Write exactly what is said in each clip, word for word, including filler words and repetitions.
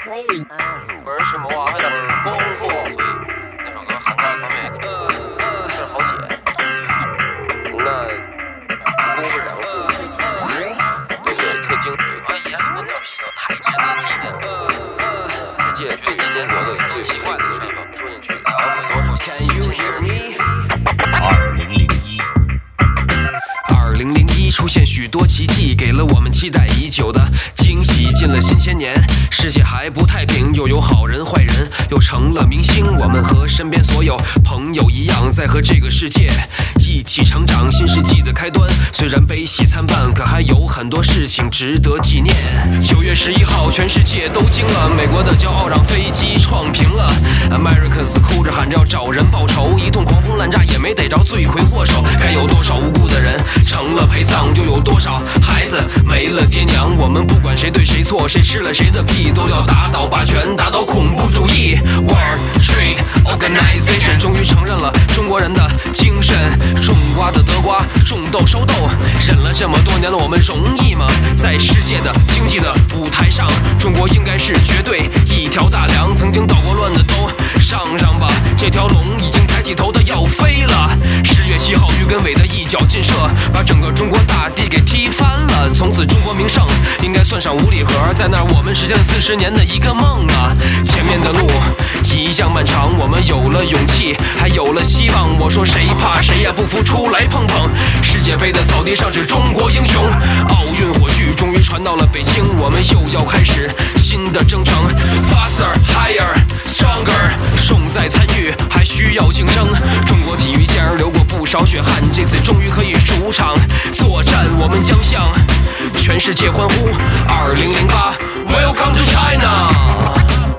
不是什么哇，有点功夫，所以那首歌涵盖的方面有点好解。那功夫两个字，对对，特精。万一还是那种太值得纪念了。世界最中国的最奇怪的地方说进去，然后很多 Can you hear me？ 二零零一。 二零零一出现许多奇迹，给了我们期待已久的惊喜。进了新千年，世界还不太平，又有好人坏人，又成了明星。我们和身边所有朋友一样，在和这个世界一起成长。新世纪的开端虽然悲喜参半，可还有很多事情值得纪念。九月十一号，全世界都惊了，美国的骄傲让飞机撞平了。Americans 哭着喊着要找人报仇，一通狂轰滥炸也没逮着罪魁祸首。该有多少无辜的人成了陪葬，又有多少孩子没了爹娘。我们不管谁对谁错，谁吃了谁的屁，都要打倒霸权，打倒恐怖主义。 World Trade Organization 终于承认了中国人的精神，种瓜的得瓜，种豆收豆。忍了这么多年了，我们容易吗？在世界的经济的舞台上，中国应该是绝对一条大梁。曾经捣过乱的都上上吧，这条龙已经抬起头的要飞了。十月七号，于根伟的一脚劲射，把整个中国大地给踢翻了。从此中国名胜应该算上五里河，在那儿我们实现了四十年的一个梦啊。前面的路一样漫长，我们有了勇气，还有了希望。我说谁怕谁也不服，出来碰碰。世界杯的草地上是中国英雄，奥运火炬终于传到了北京，我们又要开始新的征程。 Faster, higher, stronger， 重在参与，还需要竞争。中国体育健儿流过不少血汗，这次终于可以主场作战，我们将向全世界欢呼。二零零八 ，Welcome to China。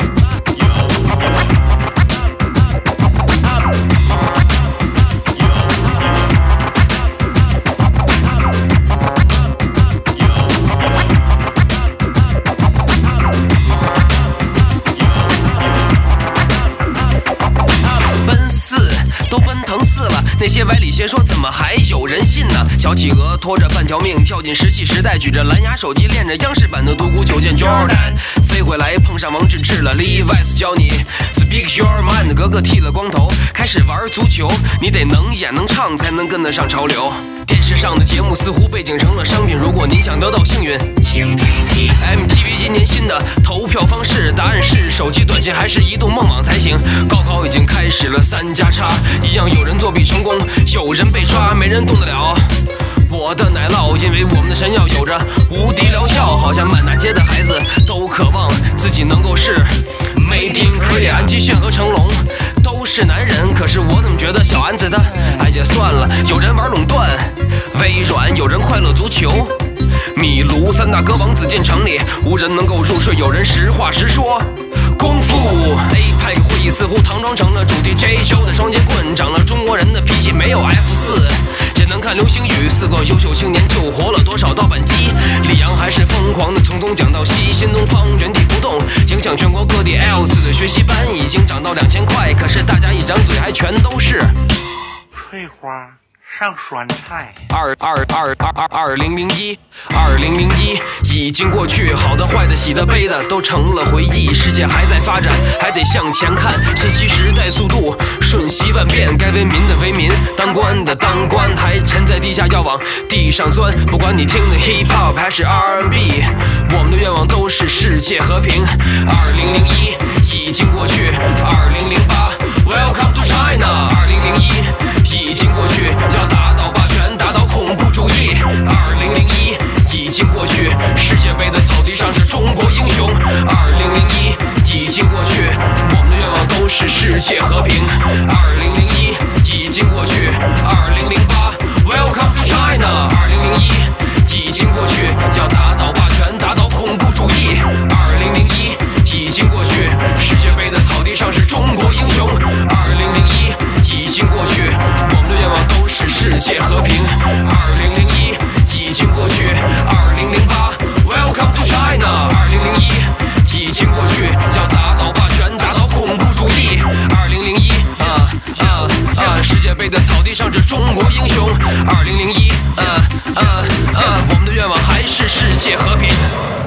那些歪理邪说怎么还有人信呢？小企鹅拖着半条命跳进石器时代，举着蓝牙手机练着央视版的独孤九剑 Jordan， 飞回来碰上王治郅了 Levi's 教你 Speak your mind， 格格剃了光头开始玩足球，你得能演能唱才能跟得上潮流。电视上的节目似乎背景成了商品，如果你想得到幸运，请听听 M T V 今年新的投票方式，答案是手机短信还是移动梦网才行。高考已经开始了三加叉，一样有人作弊成功，有人被抓，没人动得了我的奶酪，因为我们的神药有着无敌疗效。好像满大街的孩子都渴望自己能够是 Made in Korea， 安吉炫和成龙都是男人，可是我怎么觉得小安子的哎也算了。有人玩垄断微软，有人快乐足球米卢，三大歌王子进城里无人能够入睡，有人实话实说功夫。 A 派会议似乎唐装成了主题 J 周的双截棍，长了中国人的脾气没有 F 四，也能看流星雨。四个优秀青年救活了多少盗版机？李阳还是疯狂的从东讲到西，新东方原地不动，影响全国各地 L 四的学习班已经涨到两千块，可是大家一张嘴还全都是翠花上酸菜。 二二二二二二零零一，二零零一已经过去，好的、坏的、喜的、悲的都成了回忆。世界还在发展，还得向前看。信息时代速度瞬息万变，该为民的为民，当官的当官，还沉在地下要往地上钻。不管你听的 hip hop 还是 R and B， 我们的愿望都是世界和平。二零零一已经过去，二零零八 Welcome to China。二零零一已经过去，要打倒霸权，打倒恐怖主义。二零零一已经过去，世界杯的草地上是中国英雄。二零零一已经过去，我们的愿望都是世界和平。二零零一已经过去，二零零八 Welcome to China。二零零一已经过去，要打倒霸权，打倒恐怖主义。二零零一已经过去，世界杯的草地上是中国英雄。二零零一已经过去，我们的愿望都是世界和平。二零零一已经过去，二零零八 Welcome to China。二零零一已经过去，要打倒霸权，打倒恐怖主义。二零零一啊啊啊！世界杯的草地上是中国英雄。二零零一啊啊啊！我们的愿望还是世界和平。